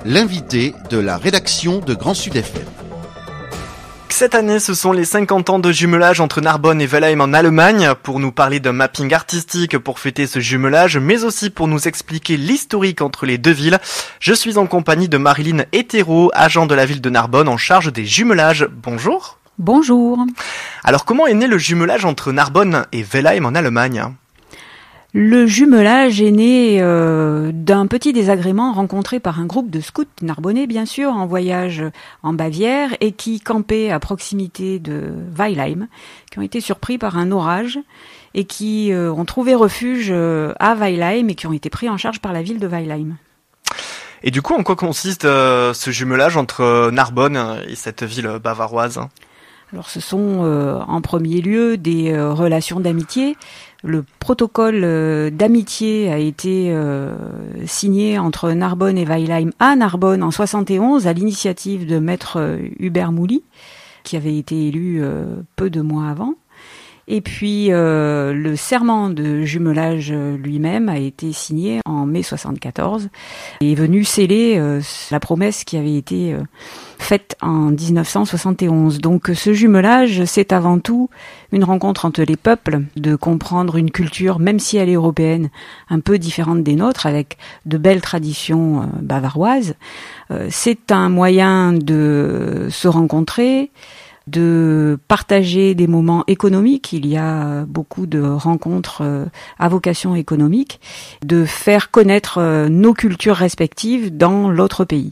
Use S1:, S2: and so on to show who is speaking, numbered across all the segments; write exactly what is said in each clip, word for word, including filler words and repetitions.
S1: l'invité de la rédaction de Grand Sud F M.
S2: Cette année, ce sont les cinquante ans de jumelage entre Narbonne et Weilheim en Allemagne. Pour nous parler d'un mapping artistique pour fêter ce jumelage, mais aussi pour nous expliquer l'historique entre les deux villes, je suis en compagnie de Marilyn Hétéro, agent de la ville de Narbonne en charge des jumelages. Bonjour.
S3: Bonjour.
S2: Alors, comment est né le jumelage entre Narbonne et Weilheim en Allemagne ?
S3: Le jumelage est né euh, d'un petit désagrément rencontré par un groupe de scouts narbonnais, bien sûr, en voyage en Bavière et qui campaient à proximité de Weilheim, qui ont été surpris par un orage et qui euh, ont trouvé refuge euh, à Weilheim et qui ont été pris en charge par la ville de Weilheim.
S2: Et du coup, en quoi consiste euh, ce jumelage entre Narbonne et cette ville bavaroise ?
S3: Alors, ce sont euh, en premier lieu des euh, relations d'amitié. Le protocole euh, d'amitié a été euh, signé entre Narbonne et Weilheim à Narbonne en soixante et onze à l'initiative de maître euh, Hubert Mouly, qui avait été élu euh, peu de mois avant. Et puis euh, le serment de jumelage lui-même a été signé en mai soixante-quatorze et est venu sceller euh, la promesse qui avait été euh, faite en dix-neuf cent soixante et onze. Donc ce jumelage, c'est avant tout une rencontre entre les peuples, de comprendre une culture, même si elle est européenne, un peu différente des nôtres, avec de belles traditions euh, bavaroises. Euh, c'est un moyen de se rencontrer, de partager des moments économiques. Il y a beaucoup de rencontres à vocation économique, de faire connaître nos cultures respectives dans l'autre pays.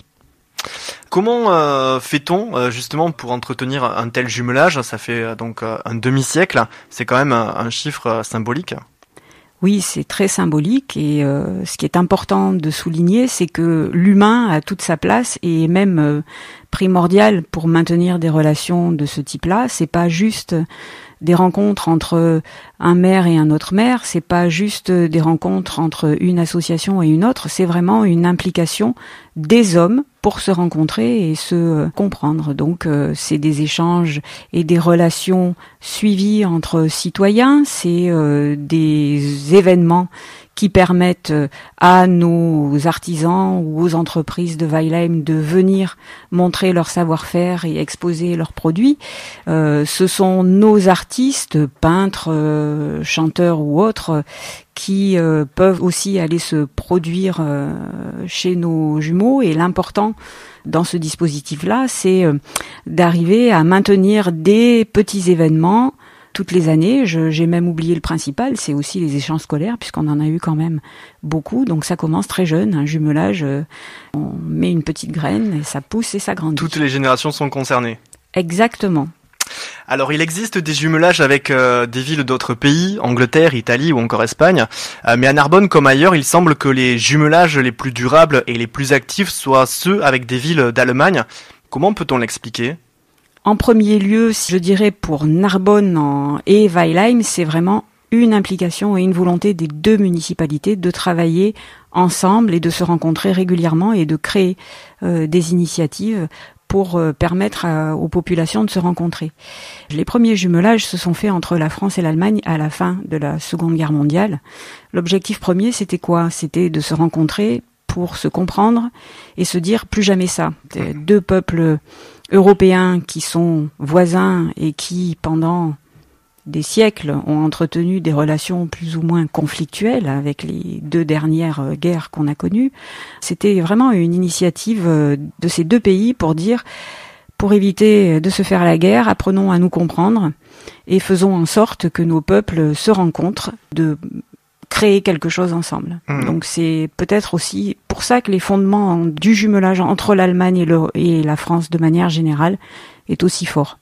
S2: Comment euh, fait-on euh, justement pour entretenir un tel jumelage ? Ça fait euh, donc euh, un demi-siècle, c'est quand même un, un chiffre euh, symbolique.
S3: Oui, c'est très symbolique et euh, ce qui est important de souligner, c'est que l'humain a toute sa place et est même euh, primordial pour maintenir des relations de ce type-là. C'est pas juste des rencontres entre un maire et un autre maire, c'est pas juste des rencontres entre une association et une autre, c'est vraiment une implication des hommes pour se rencontrer et se comprendre. Donc euh, c'est des échanges et des relations suivies entre citoyens, c'est euh, des événements qui permettent à nos artisans ou aux entreprises de Weilheim de venir montrer leur savoir-faire et exposer leurs produits. Euh, ce sont nos artistes, peintres, euh, chanteurs ou autres, qui euh, peuvent aussi aller se produire euh, chez nos jumeaux. Et l'important dans ce dispositif-là, c'est euh, d'arriver à maintenir des petits événements toutes les années. Je, j'ai même oublié le principal, c'est aussi les échanges scolaires, puisqu'on en a eu quand même beaucoup. Donc ça commence très jeune, un jumelage, euh, on met une petite graine et ça pousse et ça grandit.
S2: Toutes les générations sont concernées.
S3: Exactement.
S2: Alors il existe des jumelages avec euh, des villes d'autres pays, Angleterre, Italie ou encore Espagne, euh, mais à Narbonne comme ailleurs, il semble que les jumelages les plus durables et les plus actifs soient ceux avec des villes d'Allemagne. Comment peut-on l'expliquer ?
S3: En premier lieu, je dirais pour Narbonne en, et Weilheim, c'est vraiment une implication et une volonté des deux municipalités de travailler ensemble et de se rencontrer régulièrement et de créer euh, des initiatives pour euh, permettre à, aux populations de se rencontrer. Les premiers jumelages se sont faits entre la France et l'Allemagne à la fin de la Seconde Guerre mondiale. L'objectif premier, c'était quoi ? C'était de se rencontrer pour se comprendre et se dire plus jamais ça. Deux peuples européens qui sont voisins et qui, pendant des siècles, ont entretenu des relations plus ou moins conflictuelles avec les deux dernières guerres qu'on a connues. C'était vraiment une initiative de ces deux pays pour dire, pour éviter de se faire la guerre, apprenons à nous comprendre et faisons en sorte que nos peuples se rencontrent, de créer quelque chose ensemble. Mmh. Donc c'est peut-être aussi pour ça que les fondements du jumelage entre l'Allemagne et, le, et la France de manière générale est aussi fort.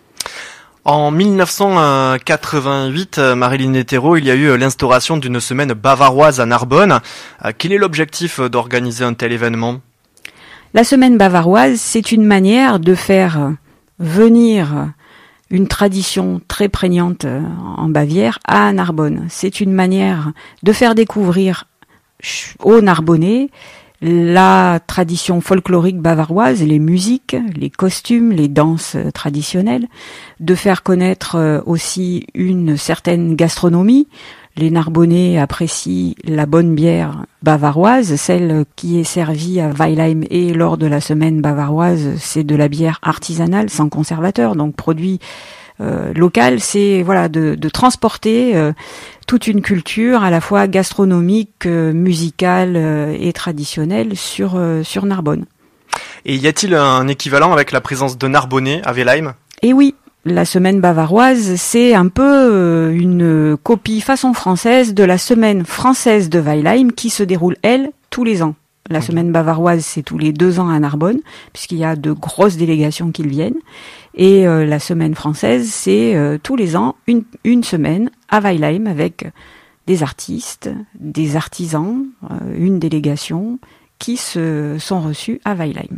S2: En dix-neuf cent quatre-vingt-huit, Marilyn Hétéro, il y a eu l'instauration d'une semaine bavaroise à Narbonne. Quel est l'objectif d'organiser un tel événement ?
S3: La semaine bavaroise, c'est une manière de faire venir une tradition très prégnante en Bavière à Narbonne. C'est une manière de faire découvrir aux Narbonnais la tradition folklorique bavaroise, les musiques, les costumes, les danses traditionnelles, de faire connaître aussi une certaine gastronomie, les Narbonnais apprécient la bonne bière bavaroise, celle qui est servie à Weilheim et lors de la semaine bavaroise, c'est de la bière artisanale sans conservateur, donc produit euh, local. C'est voilà de, de transporter euh, toute une culture à la fois gastronomique, euh, musicale euh, et traditionnelle sur euh, sur Narbonne.
S2: Et y a-t-il un équivalent avec la présence de Narbonnais à Weilheim ?
S3: Eh oui. La semaine bavaroise, c'est un peu une copie façon française de la semaine française de Weilheim qui se déroule, elle, tous les ans. La okay. semaine bavaroise, c'est tous les deux ans à Narbonne, puisqu'il y a de grosses délégations qui viennent. Et euh, la semaine française, c'est euh, tous les ans une, une semaine à Weilheim avec des artistes, des artisans, euh, une délégation qui se sont reçus à Weilheim.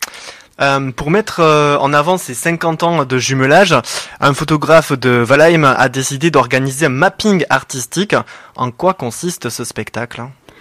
S2: Euh, pour mettre euh, en avant ces cinquante ans de jumelage, un photographe de Weilheim a décidé d'organiser un mapping artistique. En quoi consiste ce spectacle ?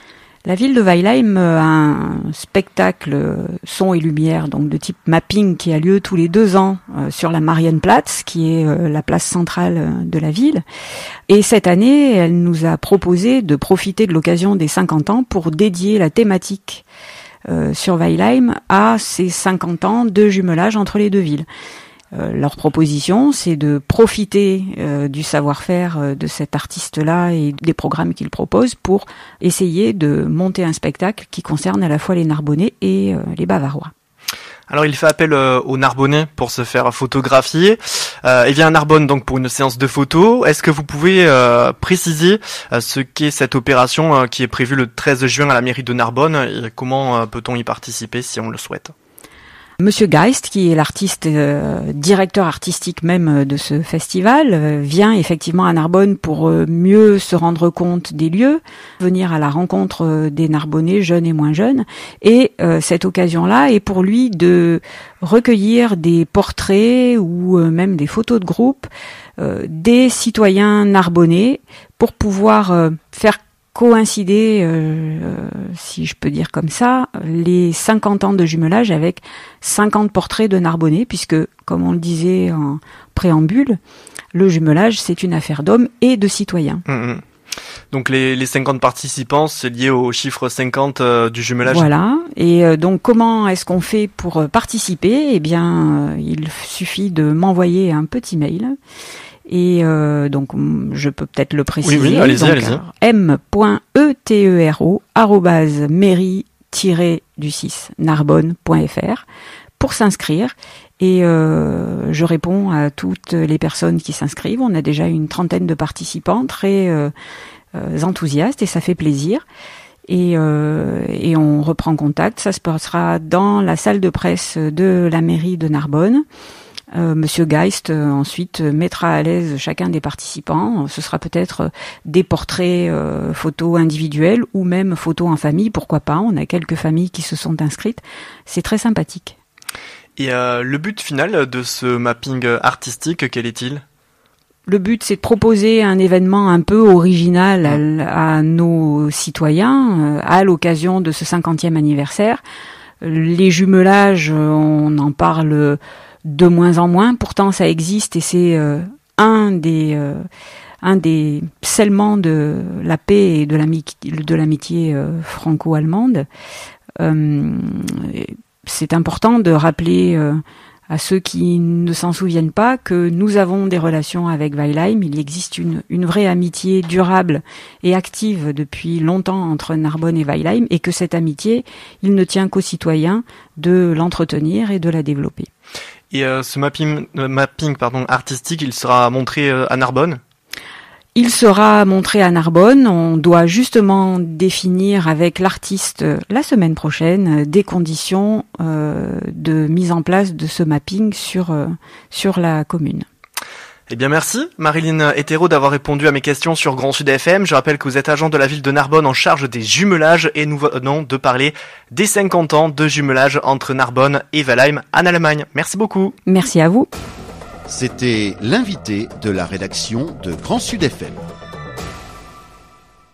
S3: La ville de Weilheim a un spectacle son et lumière, donc de type mapping, qui a lieu tous les deux ans euh, sur la Marienplatz, qui est euh, la place centrale de la ville. Et cette année, elle nous a proposé de profiter de l'occasion des cinquante ans pour dédier la thématique Euh, sur Weilheim à ces cinquante ans de jumelage entre les deux villes. Euh, leur proposition, c'est de profiter euh, du savoir-faire euh, de cet artiste-là et des programmes qu'il propose pour essayer de monter un spectacle qui concerne à la fois les Narbonnais et euh, les Bavarois.
S2: Alors il fait appel euh, aux Narbonnais pour se faire photographier. Euh, il vient à Narbonne donc pour une séance de photos. Est-ce que vous pouvez euh, préciser euh, ce qu'est cette opération euh, qui est prévue le treize juin à la mairie de Narbonne et comment euh, peut-on y participer si on le souhaite ?
S3: Monsieur Geist, qui est l'artiste, euh, directeur artistique même de ce festival, euh, vient effectivement à Narbonne pour euh, mieux se rendre compte des lieux, venir à la rencontre euh, des Narbonnais, jeunes et moins jeunes. Et euh, cette occasion-là est pour lui de recueillir des portraits ou euh, même des photos de groupe euh, des citoyens narbonnais pour pouvoir euh, faire coïncider, euh, si je peux dire comme ça, les cinquante ans de jumelage avec cinquante portraits de Narbonnais, puisque, comme on le disait en préambule, le jumelage, c'est une affaire d'hommes et de citoyens.
S2: Mmh. Donc les, les cinquante participants, c'est lié au chiffre cinquante euh, du jumelage.
S3: Voilà, et euh, donc comment est-ce qu'on fait pour participer ? Eh bien, euh, il suffit de m'envoyer un petit mail. Et euh, donc, je peux peut-être le préciser.
S2: Oui, oui, allez-y, donc, allez-y.
S3: m point e t e r o arobase mairie tiret du six narbonne point f r pour s'inscrire. Et euh, je réponds à toutes les personnes qui s'inscrivent. On a déjà une trentaine de participants très euh, euh, enthousiastes et ça fait plaisir. Et, euh, et on reprend contact. Ça se passera dans la salle de presse de la mairie de Narbonne. Euh, Monsieur Geist euh, ensuite euh, mettra à l'aise chacun des participants. Ce sera peut-être euh, des portraits euh, photos individuels ou même photos en famille, pourquoi pas. On a quelques familles qui se sont inscrites. C'est très sympathique.
S2: Et euh, le but final de ce mapping artistique, quel est-il ?
S3: Le but, c'est de proposer un événement un peu original à, à nos citoyens euh, à l'occasion de ce cinquantième anniversaire. Les jumelages, on en parle de moins en moins, pourtant ça existe et c'est euh, un des euh, un des scellements de la paix et de l'amitié, de l'amitié euh, franco-allemande. Euh, c'est important de rappeler euh, à ceux qui ne s'en souviennent pas que nous avons des relations avec Weilheim. Il existe une, une vraie amitié durable et active depuis longtemps entre Narbonne et Weilheim et que cette amitié, il ne tient qu'aux citoyens de l'entretenir et de la développer.
S2: Et euh, ce mapping, euh, mapping pardon, artistique, il sera montré euh, à Narbonne ?
S3: Il sera montré à Narbonne. On doit justement définir avec l'artiste la semaine prochaine des conditions euh, de mise en place de ce mapping sur, euh, sur la commune.
S2: Eh bien merci Marilyn Hétéro d'avoir répondu à mes questions sur Grand Sud F M. Je rappelle que vous êtes agent de la ville de Narbonne en charge des jumelages et nous venons de parler des cinquante ans de jumelage entre Narbonne et Weilheim en Allemagne. Merci beaucoup.
S3: Merci à vous.
S1: C'était l'invité de la rédaction de Grand Sud F M.